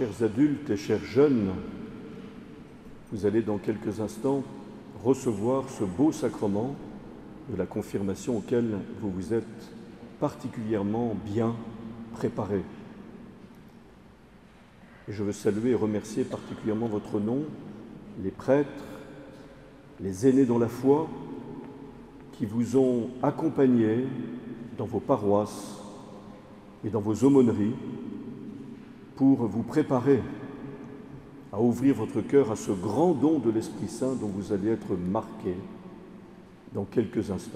Chers adultes et chers jeunes, vous allez dans quelques instants recevoir ce beau sacrement de la confirmation auquel vous vous êtes particulièrement bien préparés. Et je veux saluer et remercier particulièrement votre nom, les prêtres, les aînés dans la foi, qui vous ont accompagnés dans vos paroisses et dans vos aumôneries pour vous préparer à ouvrir votre cœur à ce grand don de l'Esprit Saint dont vous allez être marqués dans quelques instants.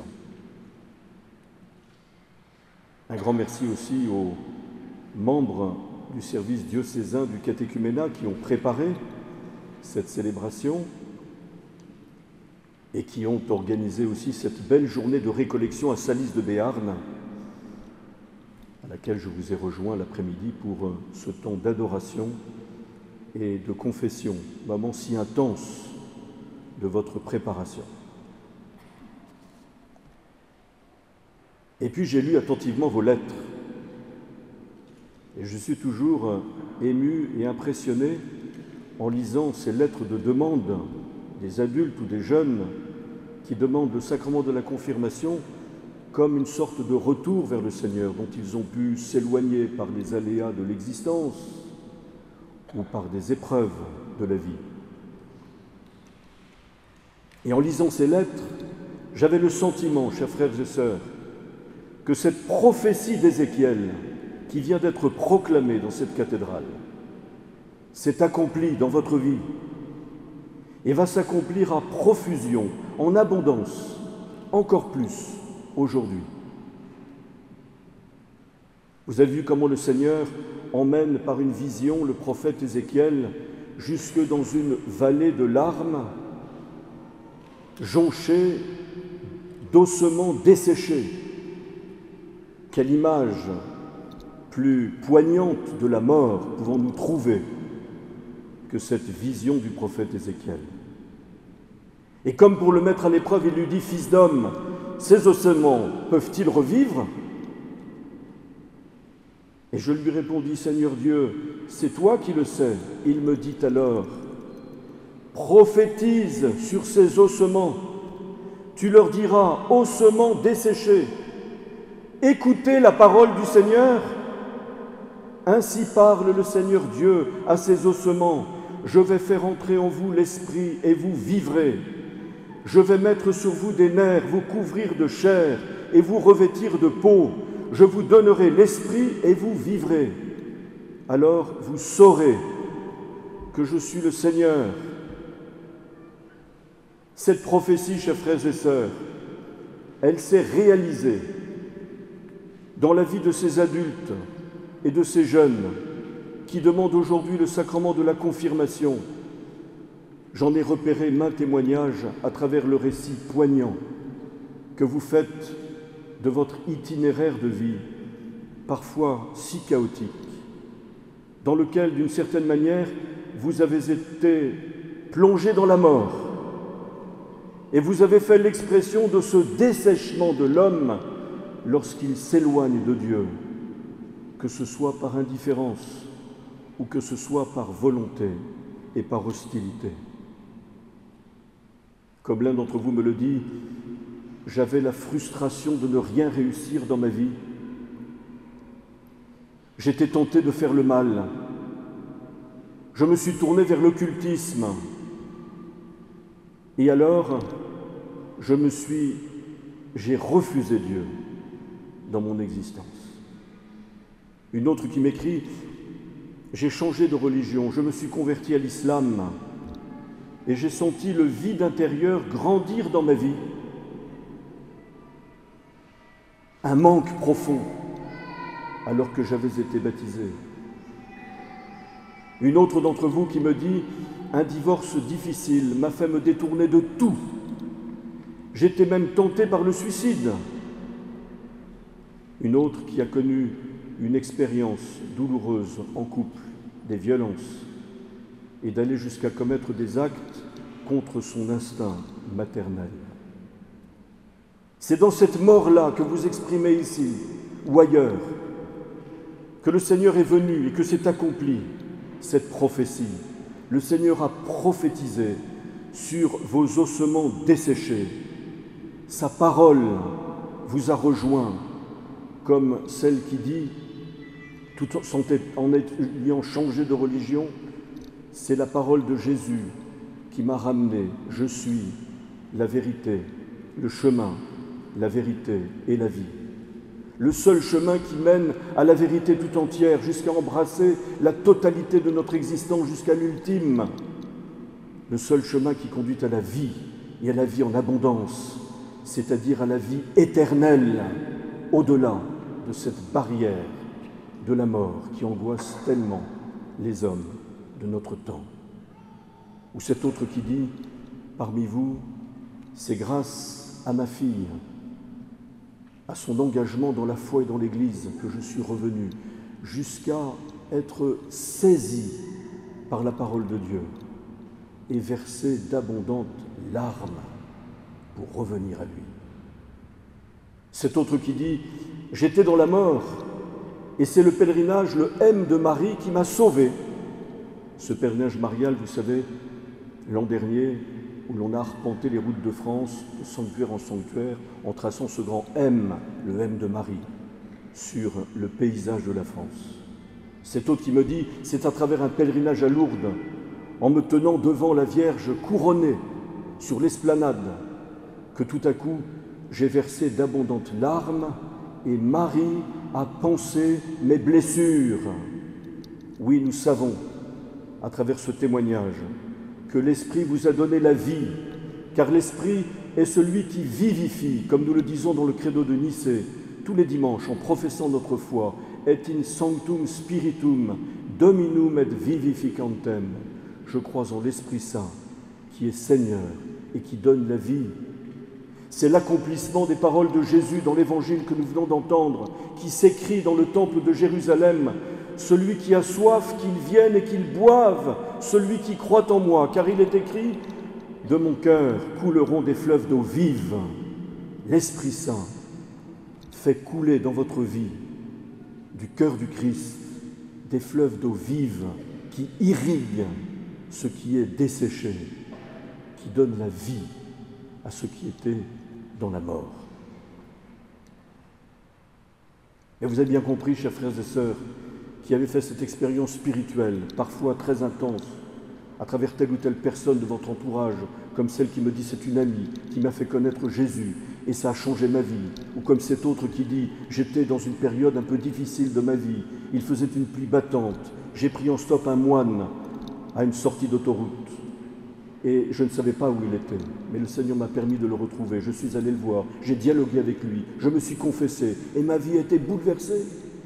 Un grand merci aussi aux membres du service diocésain du catéchuménat qui ont préparé cette célébration et qui ont organisé aussi cette belle journée de récollection à Salis de Béarn, à laquelle je vous ai rejoint l'après-midi pour ce temps d'adoration et de confession, moment si intense de votre préparation. Et puis j'ai lu attentivement vos lettres, et je suis toujours ému et impressionné en lisant ces lettres de demande des adultes ou des jeunes qui demandent le sacrement de la confirmation comme une sorte de retour vers le Seigneur dont ils ont pu s'éloigner par les aléas de l'existence ou par des épreuves de la vie. Et en lisant ces lettres, j'avais le sentiment, chers frères et sœurs, que cette prophétie d'Ézéchiel qui vient d'être proclamée dans cette cathédrale s'est accomplie dans votre vie et va s'accomplir à profusion, en abondance, encore plus aujourd'hui. Vous avez vu comment le Seigneur emmène par une vision le prophète Ézéchiel jusque dans une vallée de larmes, jonchée d'ossements desséchés. Quelle image plus poignante de la mort pouvons-nous trouver que cette vision du prophète Ézéchiel. Et comme pour le mettre à l'épreuve, il lui dit « Fils d'homme, ces ossements peuvent-ils revivre ?» Et je lui répondis « Seigneur Dieu, c'est toi qui le sais. » Il me dit alors « Prophétise sur ces ossements. Tu leur diras « Ossements desséchés, écoutez la parole du Seigneur. Ainsi parle le Seigneur Dieu à ces ossements. Je vais faire entrer en vous l'esprit et vous vivrez. Je vais mettre sur vous des nerfs, vous couvrir de chair et vous revêtir de peau. Je vous donnerai l'esprit et vous vivrez. Alors vous saurez que je suis le Seigneur. » Cette prophétie, chers frères et sœurs, elle s'est réalisée dans la vie de ces adultes et de ces jeunes qui demandent aujourd'hui le sacrement de la confirmation. J'en ai repéré maints témoignages à travers le récit poignant que vous faites de votre itinéraire de vie, parfois si chaotique, dans lequel, d'une certaine manière, vous avez été plongé dans la mort et vous avez fait l'expression de ce dessèchement de l'homme lorsqu'il s'éloigne de Dieu, que ce soit par indifférence ou que ce soit par volonté et par hostilité. Comme l'un d'entre vous me le dit, j'avais la frustration de ne rien réussir dans ma vie. J'étais tenté de faire le mal. Je me suis tourné vers l'occultisme. Et alors, j'ai refusé Dieu dans mon existence. Une autre qui m'écrit « J'ai changé de religion, je me suis converti à l'islam et j'ai senti le vide intérieur grandir dans ma vie. Un manque profond alors que j'avais été baptisé. » Une autre d'entre vous qui me dit « Un divorce difficile m'a fait me détourner de tout. J'étais même tenté par le suicide. » Une autre qui a connu une expérience douloureuse en couple, des violences, et d'aller jusqu'à commettre des actes contre son instinct maternel. C'est dans cette mort-là que vous exprimez ici ou ailleurs que le Seigneur est venu et que c'est accompli cette prophétie. Le Seigneur a prophétisé sur vos ossements desséchés. Sa parole vous a rejoint, comme celle qui dit, tout en ayant changé de religion, c'est la parole de Jésus qui m'a ramené. Je suis la vérité, le chemin, la vérité et la vie. Le seul chemin qui mène à la vérité tout entière, jusqu'à embrasser la totalité de notre existence, jusqu'à l'ultime. Le seul chemin qui conduit à la vie et à la vie en abondance, c'est-à-dire à la vie éternelle, au-delà de cette barrière de la mort qui angoisse tellement les hommes de notre temps. Ou cet autre qui dit, parmi vous, c'est grâce à ma fille, à son engagement dans la foi et dans l'Église que je suis revenu, jusqu'à être saisi par la parole de Dieu et verser d'abondantes larmes pour revenir à lui. Cet autre qui dit, j'étais dans la mort, et c'est le pèlerinage, le M de Marie, qui m'a sauvé. Ce pèlerinage marial, vous savez, l'an dernier, où l'on a arpenté les routes de France, de sanctuaire en sanctuaire, en traçant ce grand M, le M de Marie, sur le paysage de la France. Cet autre qui me dit, c'est à travers un pèlerinage à Lourdes, en me tenant devant la Vierge couronnée sur l'esplanade, que tout à coup, j'ai versé d'abondantes larmes et Marie a pansé mes blessures. Oui, nous savons, à travers ce témoignage, que l'Esprit vous a donné la vie, car l'Esprit est celui qui vivifie, comme nous le disons dans le credo de Nicée, tous les dimanches, en professant notre foi, et in sanctum spiritum, dominum et vivificantem. Je crois en l'Esprit Saint, qui est Seigneur et qui donne la vie. C'est l'accomplissement des paroles de Jésus dans l'Évangile que nous venons d'entendre, qui s'écrit dans le temple de Jérusalem. Celui qui a soif, qu'il vienne et qu'il boive, celui qui croit en moi, car il est écrit « De mon cœur couleront des fleuves d'eau vive ». L'Esprit Saint fait couler dans votre vie, du cœur du Christ, des fleuves d'eau vive qui irriguent ce qui est desséché, qui donnent la vie à ce qui était dans la mort. Et vous avez bien compris, chers frères et sœurs, qui avez fait cette expérience spirituelle, parfois très intense, à travers telle ou telle personne de votre entourage, comme celle qui me dit c'est une amie qui m'a fait connaître Jésus et ça a changé ma vie, ou comme cet autre qui dit j'étais dans une période un peu difficile de ma vie, il faisait une pluie battante, j'ai pris en stop un moine à une sortie d'autoroute et je ne savais pas où il était, mais le Seigneur m'a permis de le retrouver, je suis allé le voir, j'ai dialogué avec lui, je me suis confessé et ma vie a été bouleversée.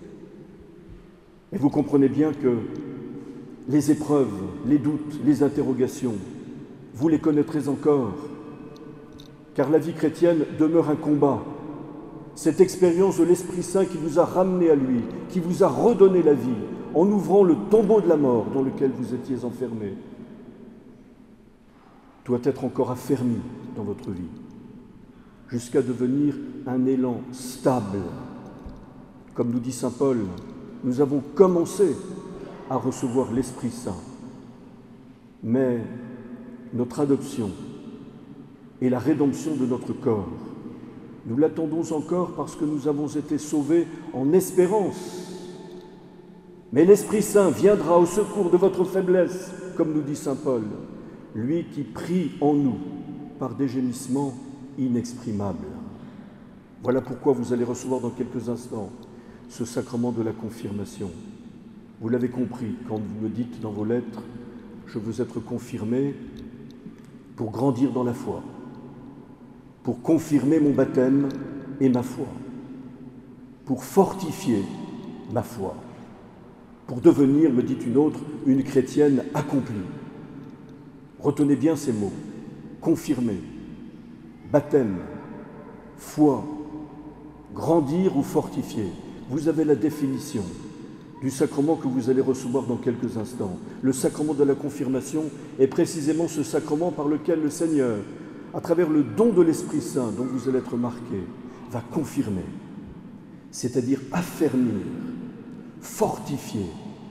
Et vous comprenez bien que les épreuves, les doutes, les interrogations, vous les connaîtrez encore, car la vie chrétienne demeure un combat. Cette expérience de l'Esprit Saint qui vous a ramené à lui, qui vous a redonné la vie, en ouvrant le tombeau de la mort dans lequel vous étiez enfermés, doit être encore affermi dans votre vie, jusqu'à devenir un élan stable. Comme nous dit saint Paul, nous avons commencé à recevoir l'Esprit Saint, mais notre adoption et la rédemption de notre corps, nous l'attendons encore parce que nous avons été sauvés en espérance. Mais l'Esprit Saint viendra au secours de votre faiblesse, comme nous dit saint Paul, lui qui prie en nous par des gémissements inexprimables. Voilà pourquoi vous allez recevoir dans quelques instants ce sacrement de la confirmation. Vous l'avez compris quand vous me dites dans vos lettres « Je veux être confirmé pour grandir dans la foi, pour confirmer mon baptême et ma foi, pour fortifier ma foi, pour devenir, me dit une autre, une chrétienne accomplie. » Retenez bien ces mots, confirmer, baptême, foi, grandir ou fortifier. Vous avez la définition du sacrement que vous allez recevoir dans quelques instants. Le sacrement de la confirmation est précisément ce sacrement par lequel le Seigneur, à travers le don de l'Esprit Saint dont vous allez être marqués, va confirmer, c'est-à-dire affermir, fortifier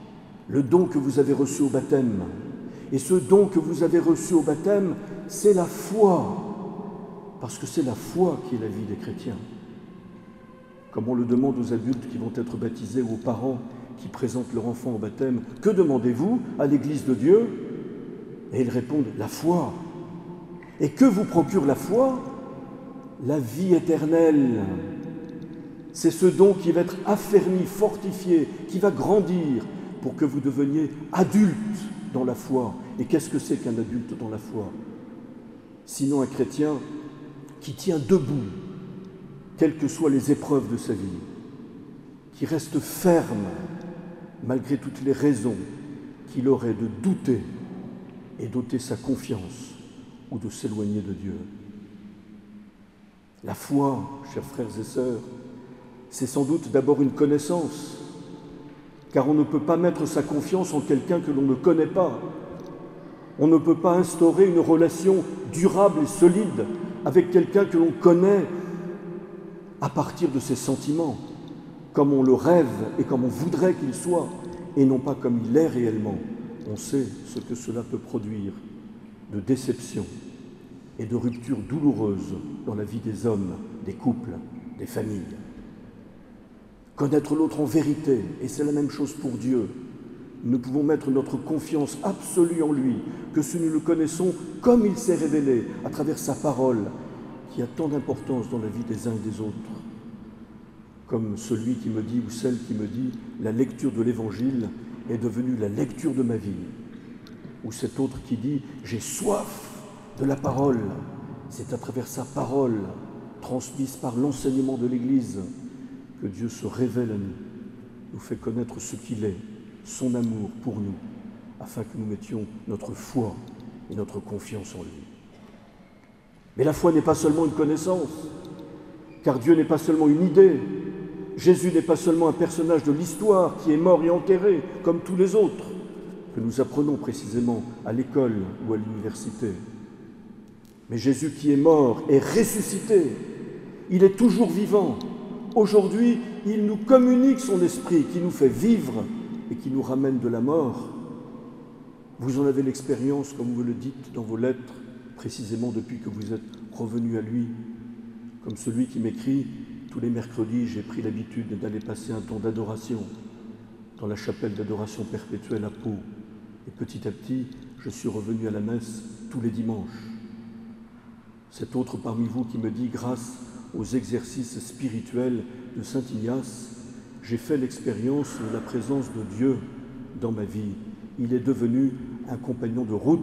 le don que vous avez reçu au baptême. Et ce don que vous avez reçu au baptême, c'est la foi, parce que c'est la foi qui est la vie des chrétiens. Comme on le demande aux adultes qui vont être baptisés ou aux parents qui présentent leur enfant au baptême, que demandez-vous à l'Église de Dieu? Et ils répondent, la foi. Et que vous procure la foi? La vie éternelle. C'est ce don qui va être affermi, fortifié, qui va grandir pour que vous deveniez adultes dans la foi. Et qu'est-ce que c'est qu'un adulte dans la foi? Sinon un chrétien qui tient debout, quelles que soient les épreuves de sa vie, qui reste ferme malgré toutes les raisons qu'il aurait de douter et d'ôter sa confiance ou de s'éloigner de Dieu. La foi, chers frères et sœurs, c'est sans doute d'abord une connaissance, car on ne peut pas mettre sa confiance en quelqu'un que l'on ne connaît pas. On ne peut pas instaurer une relation durable et solide avec quelqu'un que l'on connaît à partir de ses sentiments, comme on le rêve et comme on voudrait qu'il soit, et non pas comme il est réellement. On sait ce que cela peut produire de déception et de ruptures douloureuses dans la vie des hommes, des couples, des familles. Connaître l'autre en vérité, et c'est la même chose pour Dieu. Nous pouvons mettre notre confiance absolue en lui, que si nous le connaissons comme il s'est révélé à travers sa parole, qui a tant d'importance dans la vie des uns et des autres. Comme celui qui me dit, ou celle qui me dit, la lecture de l'Évangile est devenue la lecture de ma vie. Ou cet autre qui dit, j'ai soif de la parole. C'est à travers sa parole, transmise par l'enseignement de l'Église, que Dieu se révèle à nous, nous fait connaître ce qu'il est, son amour pour nous, afin que nous mettions notre foi et notre confiance en lui. Mais la foi n'est pas seulement une connaissance, car Dieu n'est pas seulement une idée. Jésus n'est pas seulement un personnage de l'histoire qui est mort et enterré, comme tous les autres, que nous apprenons précisément à l'école ou à l'université. Mais Jésus qui est mort est ressuscité, il est toujours vivant. Aujourd'hui, il nous communique son esprit qui nous fait vivre et qui nous ramène de la mort. Vous en avez l'expérience, comme vous le dites dans vos lettres, précisément depuis que vous êtes revenu à lui. Comme celui qui m'écrit, tous les mercredis, j'ai pris l'habitude d'aller passer un temps d'adoration dans la chapelle d'adoration perpétuelle à Pau. Et petit à petit, je suis revenu à la messe tous les dimanches. Cet autre parmi vous qui me dit, grâce aux exercices spirituels de saint Ignace, j'ai fait l'expérience de la présence de Dieu dans ma vie. Il est devenu un compagnon de route.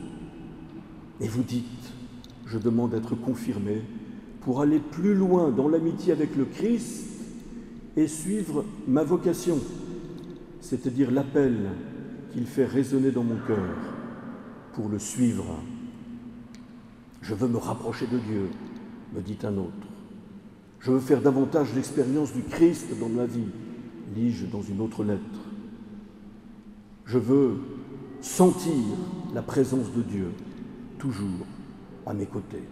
Et vous dites, je demande d'être confirmé pour aller plus loin dans l'amitié avec le Christ et suivre ma vocation, c'est-à-dire l'appel qu'il fait résonner dans mon cœur pour le suivre. Je veux me rapprocher de Dieu, me dit un autre. Je veux faire davantage l'expérience du Christ dans ma vie, lis-je dans une autre lettre. Je veux sentir la présence de Dieu, toujours à mes côtés.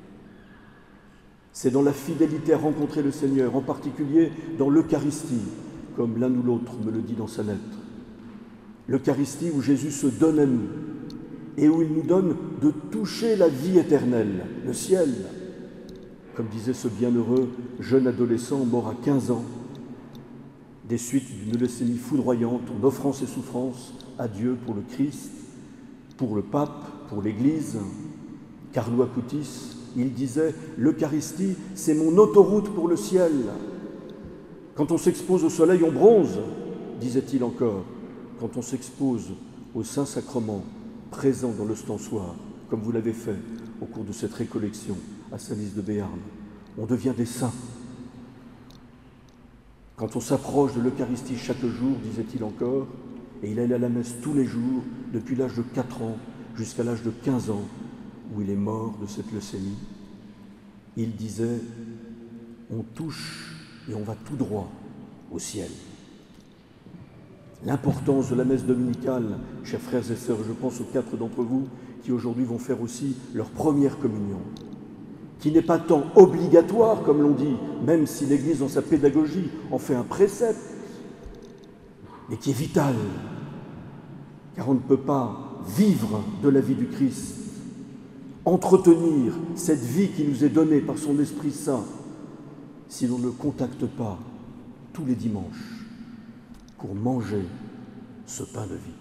C'est dans la fidélité à rencontrer le Seigneur, en particulier dans l'Eucharistie, comme l'un ou l'autre me le dit dans sa lettre. L'Eucharistie où Jésus se donne à nous et où il nous donne de toucher la vie éternelle, le ciel. Comme disait ce bienheureux jeune adolescent mort à 15 ans, des suites d'une leucémie foudroyante, en offrant ses souffrances à Dieu pour le Christ, pour le pape, pour l'Église. Carlo Acutis, il disait « L'Eucharistie, c'est mon autoroute pour le ciel. Quand on s'expose au soleil, on bronze, disait-il encore. Quand on s'expose au Saint-Sacrement, présent dans l'ostensoir, comme vous l'avez fait au cours de cette récollection à Saint-Lys de Béarn, on devient des saints. Quand on s'approche de l'Eucharistie chaque jour, disait-il encore, et il allait à la messe tous les jours, depuis l'âge de 4 ans jusqu'à l'âge de 15 ans, où il est mort de cette leucémie, il disait « On touche et on va tout droit au ciel ». L'importance de la messe dominicale, chers frères et sœurs, je pense aux 4 d'entre vous qui aujourd'hui vont faire aussi leur première communion, qui n'est pas tant obligatoire, comme l'on dit, même si l'Église, dans sa pédagogie, en fait un précepte, mais qui est vitale, car on ne peut pas vivre de la vie du Christ, entretenir cette vie qui nous est donnée par son Esprit Saint, si l'on ne le contacte pas tous les dimanches pour manger ce pain de vie.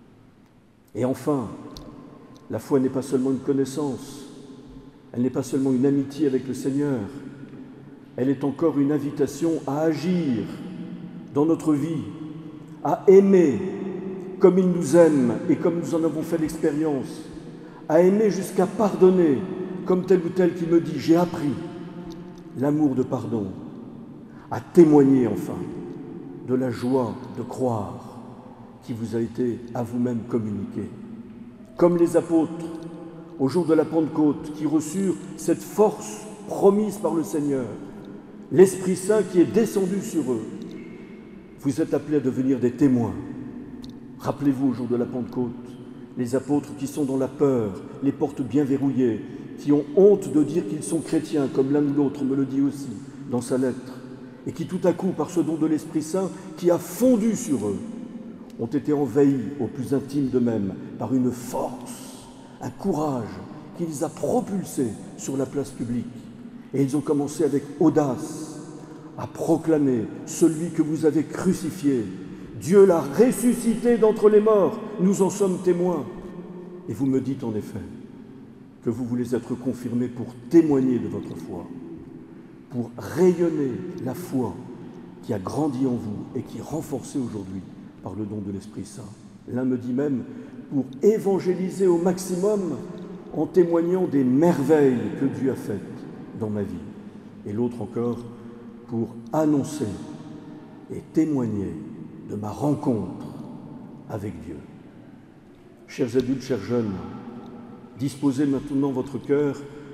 Et enfin, la foi n'est pas seulement une connaissance, elle n'est pas seulement une amitié avec le Seigneur, elle est encore une invitation à agir dans notre vie, à aimer comme il nous aime et comme nous en avons fait l'expérience, à aimer jusqu'à pardonner comme tel ou tel qui me dit « j'ai appris l'amour de pardon », à témoigner enfin de la joie de croire qui vous a été à vous-même communiquée. Comme les apôtres, au jour de la Pentecôte, qui reçurent cette force promise par le Seigneur, l'Esprit Saint qui est descendu sur eux, vous êtes appelés à devenir des témoins. Rappelez-vous, au jour de la Pentecôte, les apôtres qui sont dans la peur, les portes bien verrouillées, qui ont honte de dire qu'ils sont chrétiens, comme l'un ou l'autre me le dit aussi dans sa lettre, et qui tout à coup, par ce don de l'Esprit Saint qui a fondu sur eux, ont été envahis au plus intime d'eux-mêmes par une force, un courage qui les a propulsés sur la place publique. Et ils ont commencé avec audace à proclamer celui que vous avez crucifié. Dieu l'a ressuscité d'entre les morts, nous en sommes témoins. Et vous me dites en effet que vous voulez être confirmés pour témoigner de votre foi, pour rayonner la foi qui a grandi en vous et qui est renforcée aujourd'hui par le don de l'Esprit Saint. L'un me dit même pour évangéliser au maximum en témoignant des merveilles que Dieu a faites dans ma vie. Et l'autre encore pour annoncer et témoigner de ma rencontre avec Dieu. Chers adultes, chers jeunes, disposez maintenant votre cœur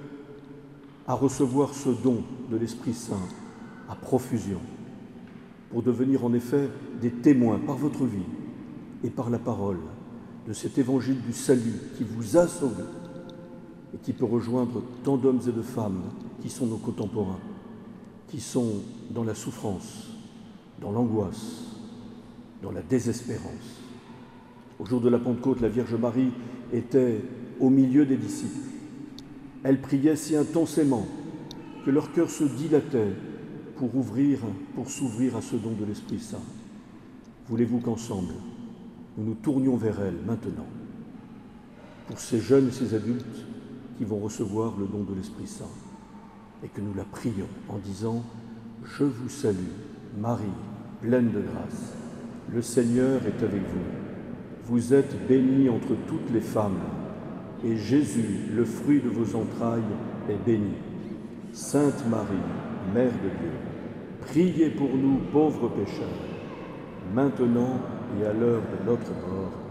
à recevoir ce don de l'Esprit Saint à profusion, pour devenir en effet des témoins par votre vie et par la parole de cet évangile du salut qui vous a sauvés et qui peut rejoindre tant d'hommes et de femmes qui sont nos contemporains, qui sont dans la souffrance, dans l'angoisse, dans la désespérance. Au jour de la Pentecôte, la Vierge Marie était au milieu des disciples. Elle priait si intensément que leur cœur se dilatait pour s'ouvrir à ce don de l'Esprit Saint. Voulez-vous qu'ensemble, nous nous tournions vers elle maintenant, pour ces jeunes et ces adultes qui vont recevoir le don de l'Esprit Saint, et que nous la prions en disant « Je vous salue, Marie, pleine de grâce, le Seigneur est avec vous. Vous êtes bénie entre toutes les femmes, et Jésus, le fruit de vos entrailles, est béni. Sainte Marie, Mère de Dieu, priez pour nous pauvres pécheurs, maintenant et à l'heure de notre mort.